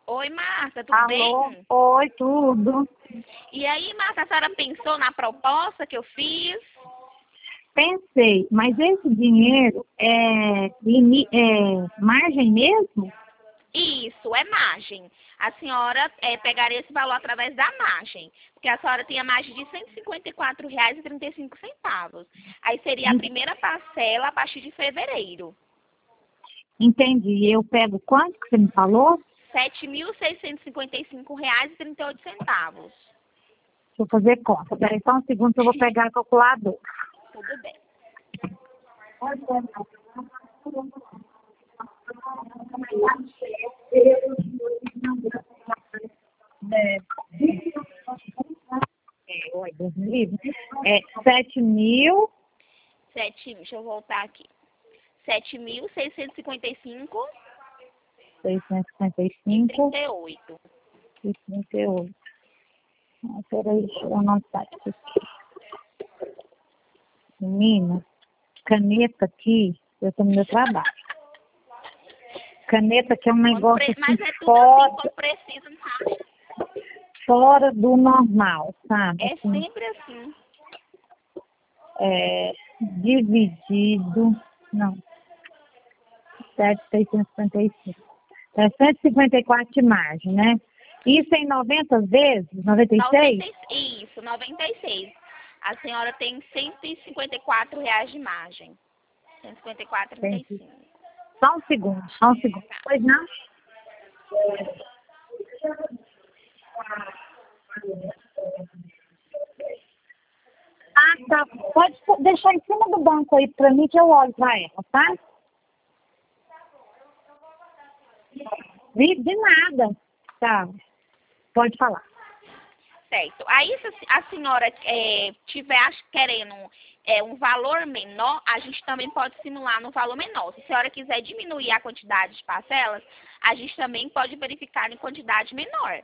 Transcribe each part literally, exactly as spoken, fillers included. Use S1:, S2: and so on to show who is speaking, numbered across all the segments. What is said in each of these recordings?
S1: Oi, Marta, tudo
S2: Alô?
S1: bem?
S2: Oi, tudo.
S1: E aí, Marta, a senhora pensou na proposta que eu fiz?
S2: Pensei, mas esse dinheiro é, limi- é margem mesmo?
S1: Isso, é margem. A senhora é, pegaria esse valor através da margem, porque a senhora tem a margem de cento e cinquenta e quatro reais e trinta e cinco centavos. Aí seria a primeira parcela a partir de fevereiro.
S2: Entendi. Eu pego quanto que você me falou?
S1: sete mil seiscentos e cinquenta e cinco reais e trinta e oito centavos.
S2: Deixa eu fazer conta. Peraí só um segundo que eu vou pegar a calculadora.
S1: Tudo bem.
S2: É, oi, Deus me livre. É sete mil,
S1: Sete, deixa eu voltar aqui. sete mil seiscentos e cinquenta e cinco
S2: seiscentos e cinquenta e
S1: e
S2: cinco
S1: trinta e oito.
S2: e trinta e oito. Ah, peraí, deixa eu anotar isso aqui. Menina, caneta aqui, eu tô no meu trabalho. Caneta que é um
S1: Quando
S2: negócio
S1: pre-
S2: assim,
S1: Mas é tudo assim,
S2: fora,
S1: quando precisa, não sabe?
S2: fora do normal, sabe?
S1: É
S2: Assim,
S1: sempre assim.
S2: é, dividido, não, sete mil seiscentos e cinquenta e cinco. É cento e cinquenta e quatro de margem, né? Isso em noventa vezes? noventa e seis?
S1: noventa e seis, isso, noventa e seis. A senhora tem cento e cinquenta e quatro reais de margem. cento e cinquenta e quatro e trinta e
S2: Entendi.
S1: cinco.
S2: Só um segundo, só um segundo. Pois não? Ah, tá. Pode deixar em cima do banco aí pra mim que eu olho pra ela, tá? De, de nada. Tá. Pode falar.
S1: Certo. Aí, se a senhora é, tiver ach- querendo é, um valor menor, a gente também pode simular no valor menor. Se a senhora quiser diminuir a quantidade de parcelas, a gente também pode verificar em quantidade menor.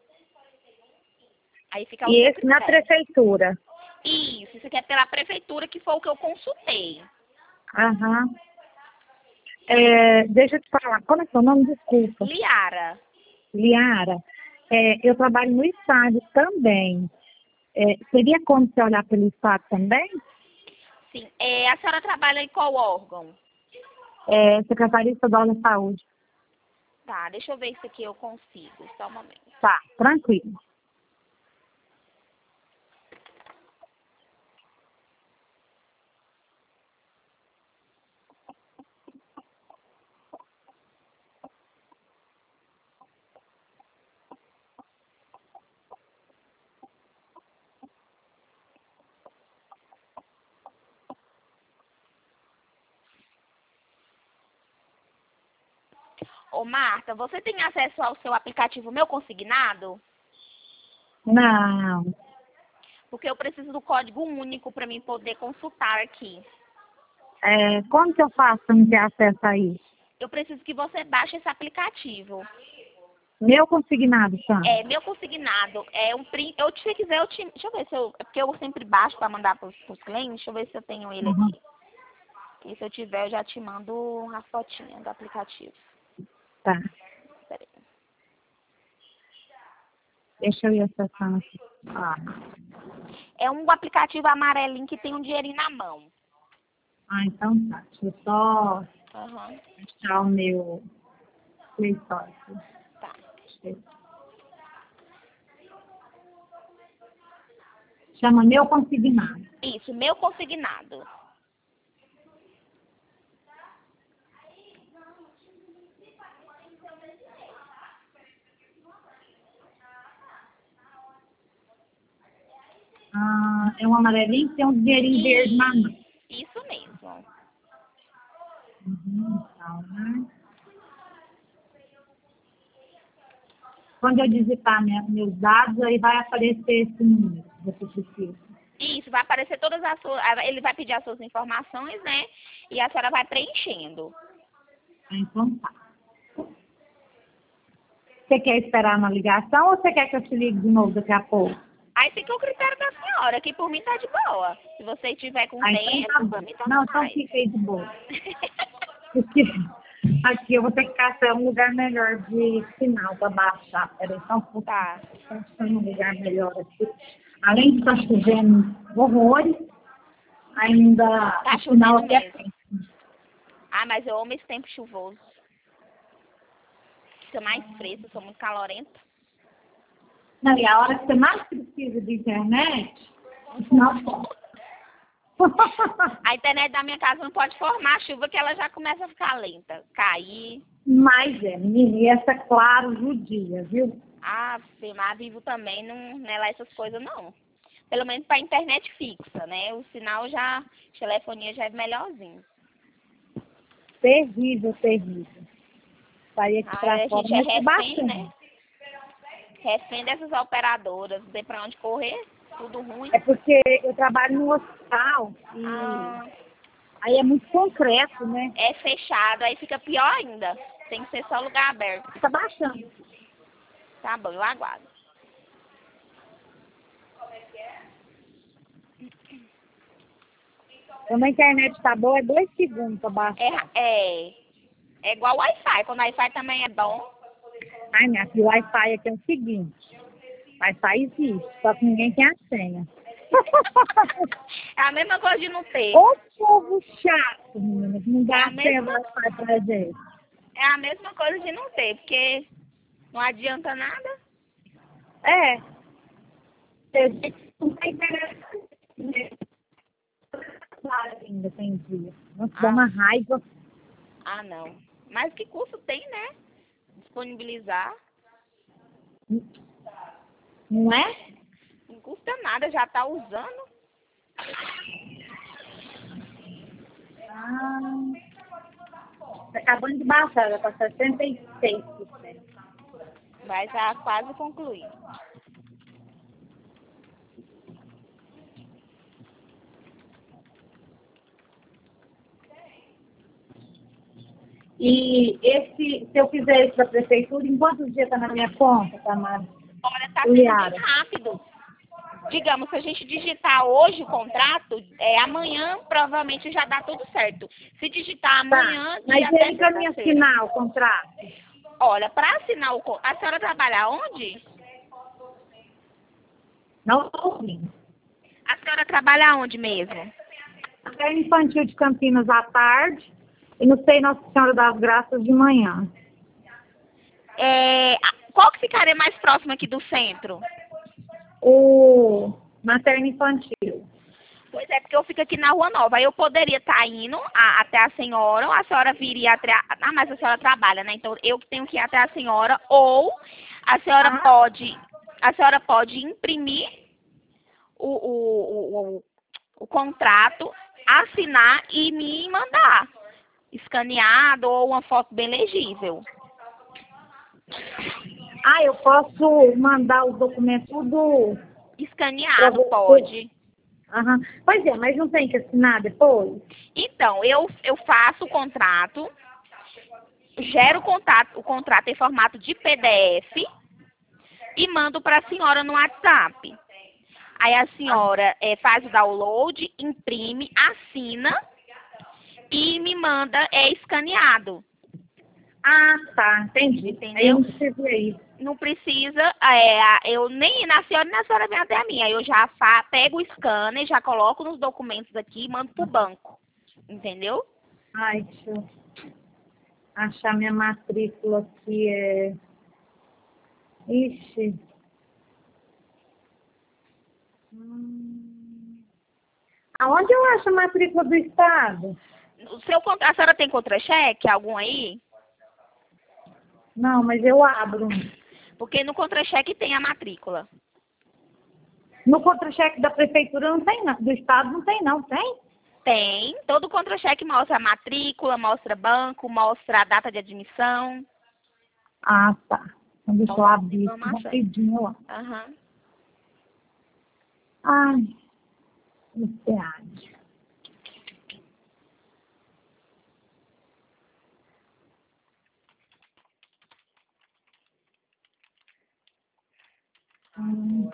S1: Aí fica ao
S2: E
S1: seu
S2: esse na
S1: critério.
S2: prefeitura.
S1: Isso, isso aqui é pela prefeitura, que foi o que eu consultei.
S2: Aham. É, deixa eu te falar. Como é seu nome? Desculpa.
S1: Liara.
S2: Liara. É, eu trabalho no estado também. É, seria como você olhar pelo estado também?
S1: Sim. É, a senhora trabalha em qual órgão?
S2: É, Secretaria Estadual da Saúde.
S1: Tá, deixa eu ver se aqui eu consigo. Só um momento.
S2: Tá, tranquilo.
S1: Ô, Marta, você tem acesso ao seu aplicativo Meu Consignado?
S2: Não.
S1: Porque eu preciso do código único para mim poder consultar aqui.
S2: É, como que eu faço para me ter acesso a isso?
S1: Eu preciso que você baixe esse aplicativo.
S2: Meu consignado, chama.
S1: É, Meu Consignado. É um print. Eu, se quiser, eu te. Deixa eu ver se eu. É porque eu sempre baixo para mandar para os clientes. Deixa eu ver se eu tenho ele
S2: Uhum.
S1: aqui. E se eu tiver, eu já te mando a fotinha do aplicativo.
S2: Tá.
S1: Peraí.
S2: Deixa eu ir acessando aqui. Ah,
S1: É um aplicativo amarelinho que tem um dinheirinho na mão.
S2: ah, então tá. Deixa eu só
S1: Aham.
S2: achar o meu Play Store.
S1: Tá.
S2: Chama Meu Consignado.
S1: Isso, Meu Consignado.
S2: Ah, é um amarelinho que tem um dinheirinho verde na mão.
S1: Isso mesmo.
S2: Uhum, então, né? Quando eu digitar minha, meus dados, aí vai aparecer esse número que você precisa.
S1: Isso, vai aparecer todas as suas. Ele vai pedir as suas informações, né? E a senhora vai preenchendo.
S2: Ah, então tá. Você quer esperar uma ligação ou você quer que eu te ligue de novo daqui a pouco?
S1: Aí fica o critério da senhora, que por mim tá de boa. Se você tiver com
S2: Ah, então
S1: tempo,
S2: tá
S1: por
S2: bom.
S1: mim tanto
S2: Não, então
S1: faz.
S2: fica aí de boa. Porque Aqui eu vou ter que caçar um lugar melhor de sinal para baixar. Peraí, só um pouco.
S1: Tá.
S2: Caçando um lugar melhor aqui. Além de estar chovendo horrores, ainda
S1: Tá
S2: o sinal
S1: chovendo
S2: aqui é
S1: mesmo.
S2: péssimo.
S1: Ah, mas eu amo esse tempo chuvoso. Fica mais fresco, eu sou muito calorenta.
S2: Não, e a hora que você mais precisa de internet, o sinal pode.
S1: A internet da minha casa não pode formar chuva que ela já começa a ficar lenta. Cair.
S2: Mas é, menina, e essa claro judia, viu?
S1: Ah, mas vivo também não, não é lá essas coisas não. Pelo menos pra internet fixa, né? O sinal já, telefonia já é melhorzinho.
S2: Terrível, terrível. Sair aqui
S1: Ah,
S2: pra
S1: a
S2: fora,
S1: gente é
S2: mas que
S1: refém,
S2: bacana.
S1: né? Refém dessas operadoras, não tem pra onde correr, tudo ruim.
S2: É porque eu trabalho no hospital e
S1: Ah,
S2: aí é muito concreto, né?
S1: é fechado, aí fica pior ainda. Tem que ser só lugar aberto.
S2: Tá baixando.
S1: Tá bom, eu aguardo.
S2: Quando a internet tá boa, é dois segundos pra baixar.
S1: É, é, é igual Wi-Fi, quando o Wi-Fi também é bom.
S2: Ai, minha filha, o Wi-Fi aqui é o seguinte. Wi-Fi existe, só que ninguém tem a senha.
S1: É a mesma coisa de não ter.
S2: Ô povo chato, menina, que não
S1: É
S2: dá
S1: a
S2: a senha do
S1: mesma,
S2: Wi-Fi pra gente.
S1: é a mesma coisa de não ter, porque não adianta nada.
S2: É. Tem gente que não tem internet. Claro, ainda tem dia. Nossa, dá
S1: Ah,
S2: uma raiva.
S1: ah, não. Mas que custo tem, né? Disponibilizar.
S2: Não é?
S1: Não custa nada, já tá usando.
S2: Ah, tá acabando de baixar, já tá sessenta e seis por cento.
S1: Vai já quase concluir.
S2: E esse, se eu fizer isso da prefeitura, em quantos dias tá na minha conta, Tamara?
S1: Olha, tá sendo bem
S2: Liara?
S1: rápido. Digamos, se a gente digitar hoje o contrato, é, amanhã provavelmente já dá tudo certo. Se digitar
S2: Tá.
S1: amanhã,
S2: Mas
S1: dia até
S2: ele pra me
S1: sexta-feira.
S2: assinar o contrato?
S1: Olha, para assinar o contrato, a senhora trabalha onde?
S2: Não estou ouvindo.
S1: A senhora trabalha onde mesmo?
S2: Até infantil de Campinas à tarde e no Sei Nossa Senhora das Graças de manhã.
S1: É, a- qual que ficaria mais próximo aqui do centro?
S2: O materno infantil.
S1: Pois é, porque eu fico aqui na Rua Nova. Aí eu poderia estar indo a- até a senhora, ou a senhora viria até a... Ah, mas a senhora trabalha, né? Então eu que tenho que ir até a senhora, ou a senhora
S2: Ah,
S1: pode, a senhora pode imprimir o, o, o, o, o contrato, assinar e me mandar. Escaneado ou uma foto bem legível.
S2: ah, eu posso mandar os documentos tudo para
S1: Escaneado,
S2: você?
S1: pode.
S2: Aham. Pois é, mas não tem que assinar depois?
S1: Então, eu, eu faço o contrato, gero o contrato, o contrato em formato de P D F e mando para a senhora no WhatsApp. Aí a senhora é, faz o download, imprime, assina e me manda é, escaneado.
S2: Ah, tá, entendi. Aí eu
S1: Entendeu?
S2: não preciso ir.
S1: Não precisa, é, a- eu nem ir na senhora, nem a senhora vem até a mim. Aí eu já fa, pego o scanner, já coloco nos documentos aqui e mando pro banco. Entendeu?
S2: Ai, deixa eu achar minha matrícula aqui. É... Ixi. Hum. Aonde eu acho a matrícula do Estado?
S1: O seu, contra- a senhora tem contra-cheque, algum aí?
S2: Não, mas eu abro.
S1: Porque no contra-cheque tem a matrícula.
S2: No contra-cheque da prefeitura não tem, não. Do Estado não tem, não. Tem?
S1: Tem. Todo contra-cheque mostra a matrícula, mostra banco, mostra a data de admissão.
S2: Ah, tá. Então deixa
S1: Então,
S2: eu abrir aqui
S1: informação.
S2: rapidinho lá.
S1: Aham.
S2: Ai, ansiedade. Hum.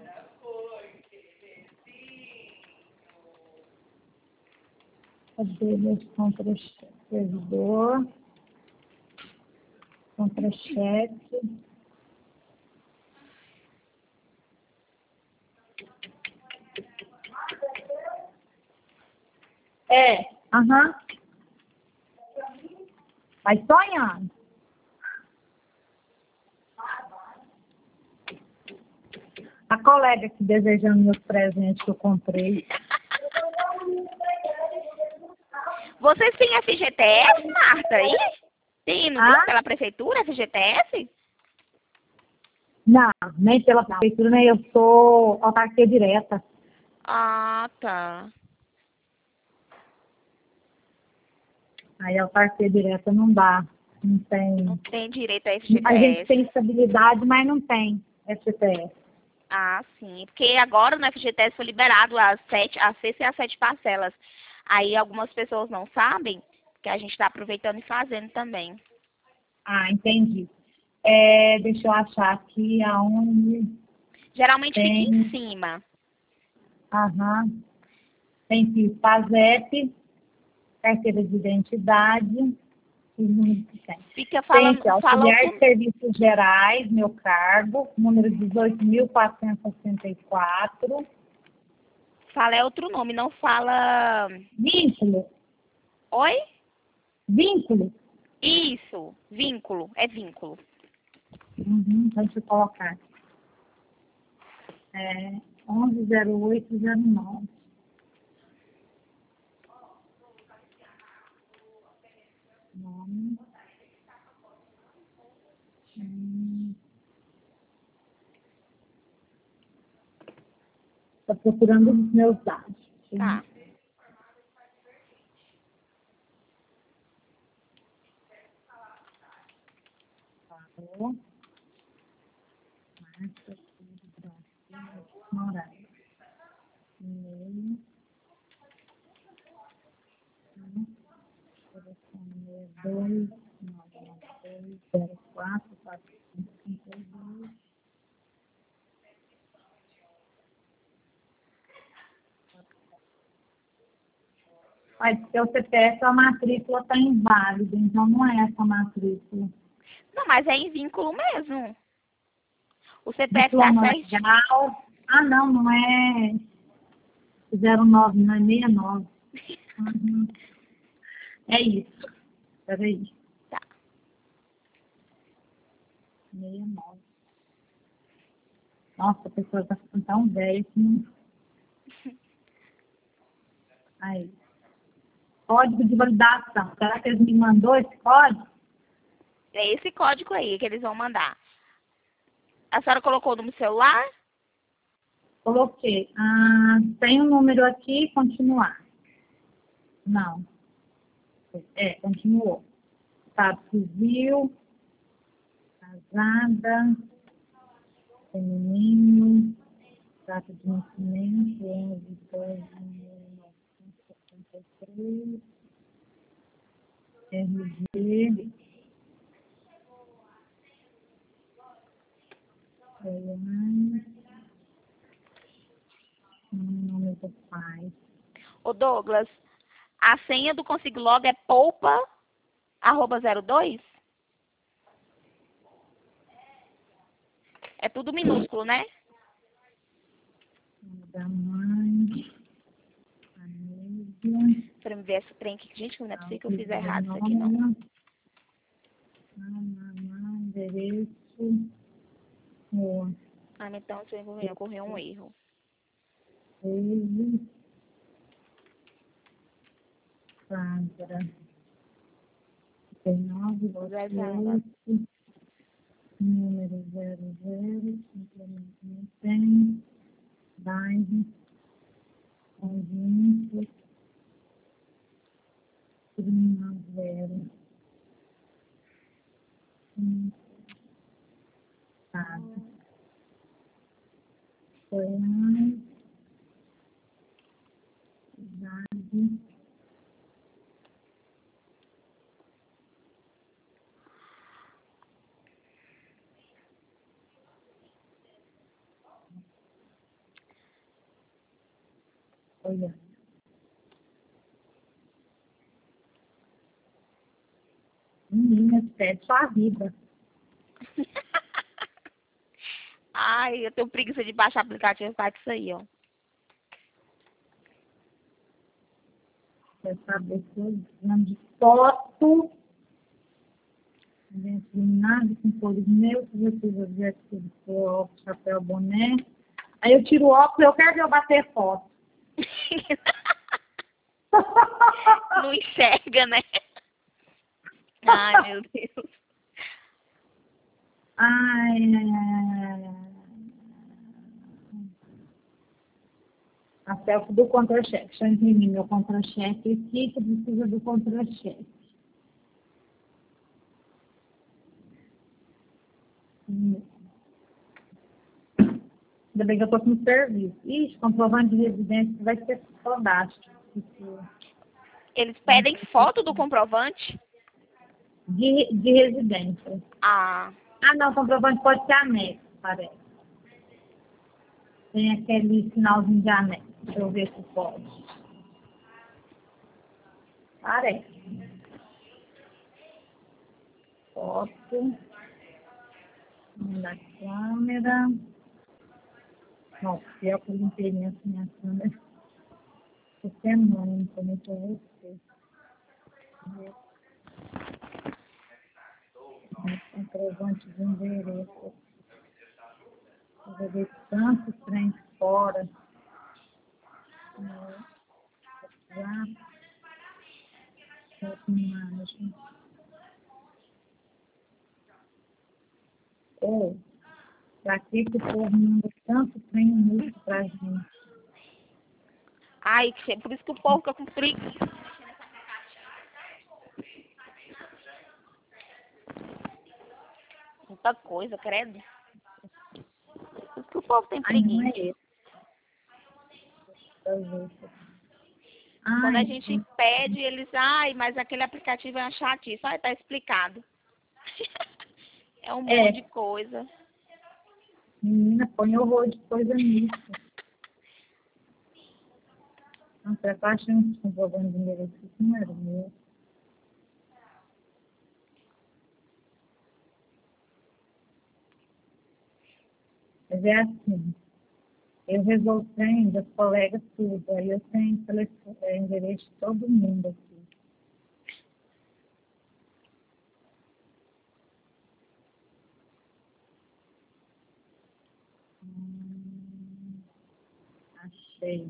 S2: Cadê meus contra-cheque? Servidor. contra-cheque. É, aham. Vai sonhando. A colega aqui desejando meus presentes que eu comprei.
S1: Vocês têm F G T S, Marta, aí? Tem, não
S2: Ah?
S1: tem pela prefeitura, F G T S?
S2: Não, nem pela prefeitura, nem eu sou autarquia direta.
S1: Ah, tá.
S2: Aí a autarquia direta não dá. Não tem.
S1: Não tem direito a F G T
S2: A gente
S1: S.
S2: tem estabilidade, mas não tem F G T S.
S1: Ah, sim. Porque agora no F G T S foi liberado as sete, as sexta e as sete parcelas. Aí algumas pessoas não sabem que a gente está aproveitando e fazendo também.
S2: Ah, entendi. É, deixa eu achar aqui aonde
S1: Geralmente
S2: tem.
S1: fica em cima.
S2: Aham. Tem que PASEP, carteira de identidade e número de tem.
S1: Fica
S2: Tem
S1: falando,
S2: aqui,
S1: fala
S2: auxiliar de
S1: outro,
S2: serviços gerais, meu cargo, número dezoito mil quatrocentos e sessenta e quatro.
S1: fala é outro nome, não fala.
S2: Vínculo,
S1: Oi?
S2: vínculo.
S1: Isso, vínculo, é vínculo.
S2: Uhum, deixa eu colocar. É onze zero oito zero nove. Nome. Hum. Estou procurando os meus dados.
S1: Tá.
S2: Parou. Marca, tudo, Brasil, Moraes. E-mail. Hum. Telefone é dois nove nove dois zero quatro quatro cinco cinco dois. Mas porque o C P F, a matrícula está inválida, então não é essa matrícula.
S1: Não, mas é em vínculo mesmo. O C P F tá
S2: Diploma
S1: certo.
S2: legal. Ah, não, não é zero nove, não é sessenta e nove. Uhum. É isso. Peraí.
S1: Tá.
S2: sessenta e nove. Nossa, a pessoa está ficando tão velha que não. Aí. Código de validação. Será que eles me mandou esse código?
S1: É esse código aí que eles vão mandar. A senhora colocou no celular?
S2: Coloquei. Ah, tem um número aqui, continuar. Não. É, continuou. Estado civil, casada, feminino, data de nascimento, onze de dois de mil novecentos e setenta e três, R G, Goiânia, nome do pai.
S1: Ô Douglas, a senha do Consigo Log é poupa arroba zero dois? É tudo minúsculo, né?
S2: Nome da mãe, família,
S1: Pra me ver essa trem aqui. Gente, não é possível que eu fiz
S2: auxílio do
S1: errado isso aqui, não.
S2: nome, mamãe, endereço, rua,
S1: Ah, então isso aí ocorreu um erro.
S2: Ele, Sandra, dezenove,
S1: Reserva.
S2: oito, número zero zero, simplesmente não tem, bairro, conjunto, primavera, estado, Goiânia, cidade, Goiânia. Menina, pede sua vida.
S1: Ai, eu tenho preguiça de baixar aplicativo para isso aí, ó.
S2: Quer saber se eu exame de foto, dentro de nada, com cores meus, se eu fiz objeto de óculos, chapéu, boné. Aí eu tiro o óculos, eu quero ver eu bater foto.
S1: Não enxerga, né? Ai, meu Deus.
S2: Ai, ai, ai, ai. A selfie do contra-cheque. Deixa eu imprimir meu contra-cheque aqui, que precisa do contra-cheque. Hum. Ainda bem que eu estou com serviço. Ixi, comprovante de residência vai ser fantástico.
S1: Eles pedem foto do comprovante?
S2: De, de residência.
S1: Ah,
S2: Ah, não, comprovante pode ser anexo, parece. Tem aquele sinalzinho de anexo. Deixa eu ver se pode. Parece. Foto. Da câmera. Não, pior que eu limpei minha câmera. Você é mãe, também para você. Comprovante de endereço. Eu joguei tanto trem fora. Já. Outra imagem. Ou, pra que que o povo manda tanto trem inútil pra gente?
S1: ai, que- por isso que o povo fica com preguiça. Muita coisa, credo. Por isso que o povo tem
S2: Ai, não é
S1: preguiça.
S2: esse. Talvez.
S1: Quando a
S2: Ai,
S1: gente pede, eles, ai, mas aquele aplicativo é uma chatice. Ai, tá explicado. É um
S2: é,
S1: monte de coisa.
S2: menina, põe horror de coisa nisso. Nossa, eu tô achando que comprovando de endereço, isso não era o meu. Mas é assim, eu resolvo trem das colegas tudo, aí eu tenho telefone, é, endereço de todo mundo aqui. Hum, achei.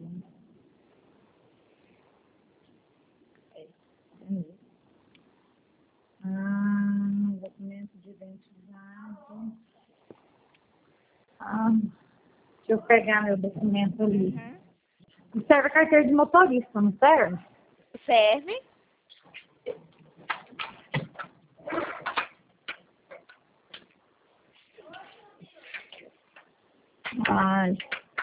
S2: É, é mesmo. Ah, documento de identidade. Ah, deixa eu pegar meu documento ali.
S1: Uhum.
S2: Isso serve a carteira de motorista, não serve?
S1: Serve?
S2: Ai.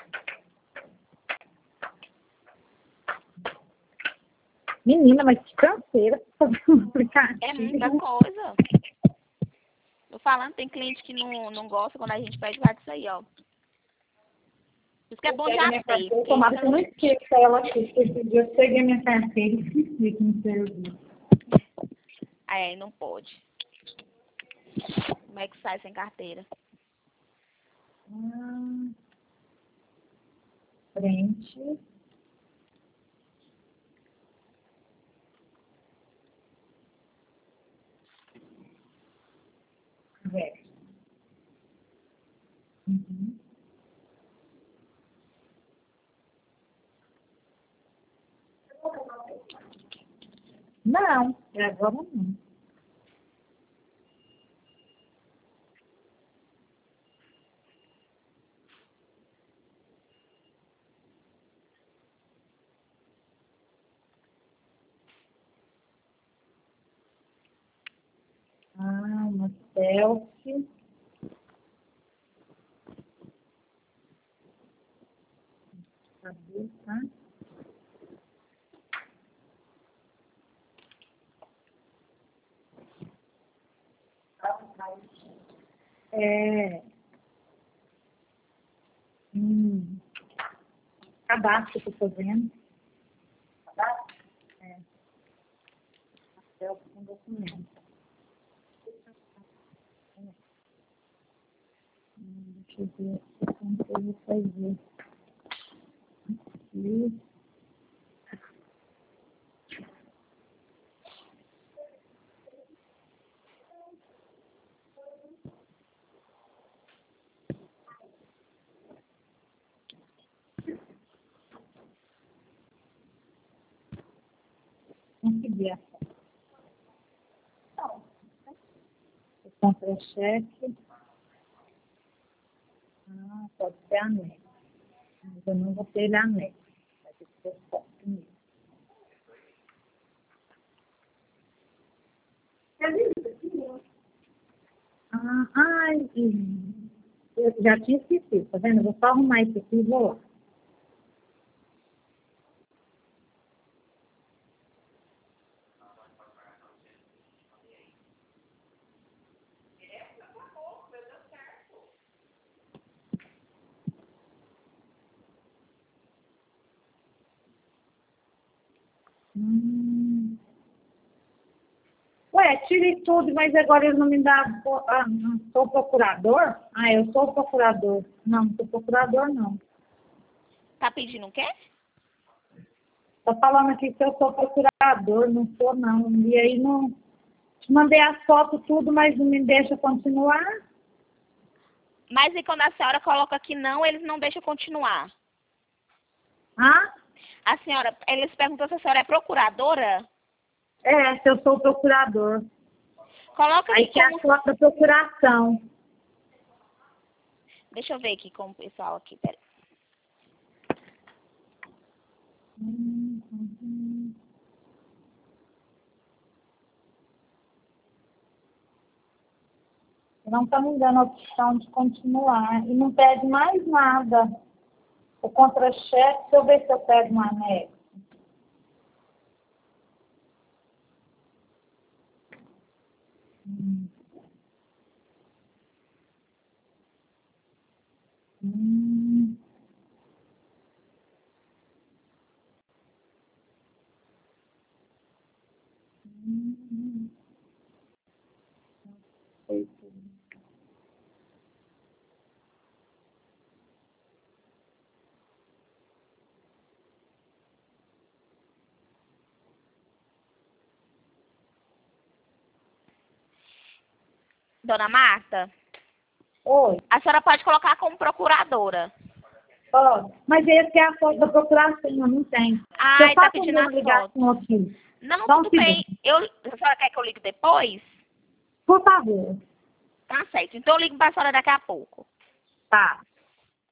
S2: Menina, mas que canseira fazer um aplicativo.
S1: É muita coisa. Tô falando, tem cliente que não, não gosta quando a gente pede lá disso aí, ó. Isso que é bom
S2: Pega
S1: já
S2: minha
S1: ter.
S2: carteira,
S1: Porque
S2: tomara que eu não
S1: você...
S2: esqueça ela aqui, porque esse dia eu peguei minha carteira e esqueci aqui no serviço.
S1: É, não pode. Como é que sai sem carteira?
S2: Ah, frente. Verso. Uhum. Não, agora não. Ah, uma selfie. Cadê, tá? É. Hum, cadastro que eu tô fazendo. Cadastro? É. Selfie com documento. Deixa eu ver aqui como que eu vou fazer. Aqui. Consegui a foto. Contra-cheque. Ah, pode ser anexo. Mas eu não vou ter ele anexo. Vai ter que ser foto mesmo. Ah, ai, eu já tinha esquecido, tá vendo? Eu vou só arrumar isso aqui e vou lá. Hum. Ué, tirei tudo, mas agora ele não me dá. Ah, não, sou procurador? Ah, eu sou procurador. Não, não sou procurador, não.
S1: Tá pedindo o quê?
S2: Tá falando aqui que eu sou procurador, não sou, não. E aí não. Te mandei as fotos tudo, mas não me deixa continuar.
S1: Mas e quando a senhora coloca que não, eles não deixam continuar?
S2: Ah?
S1: A senhora, eles perguntam se a senhora é procuradora?
S2: É, se eu sou procurador.
S1: Coloca
S2: Aí
S1: aqui
S2: que é
S1: como...
S2: a foto da procuração.
S1: Deixa eu ver aqui com o pessoal aqui, peraí.
S2: Hum, hum, hum. Não está me dando a opção de continuar. E não pede mais nada. O contra-cheque, deixa eu ver se eu pego um anexo. Hum. Hum. Hum. Sei tudo.
S1: Dona Marta,
S2: Oi,
S1: a senhora pode colocar como procuradora.
S2: ó, mas esse é a foto da procuração, não tem.
S1: Ai,
S2: Você
S1: tá
S2: faça
S1: pedindo
S2: uma
S1: as fotos.
S2: ligação aqui.
S1: Não,
S2: Só um
S1: tudo bem.
S2: segundo.
S1: Eu, a senhora quer que eu ligue depois?
S2: Por favor.
S1: Tá certo. Então eu ligo pra senhora daqui a pouco.
S2: Tá.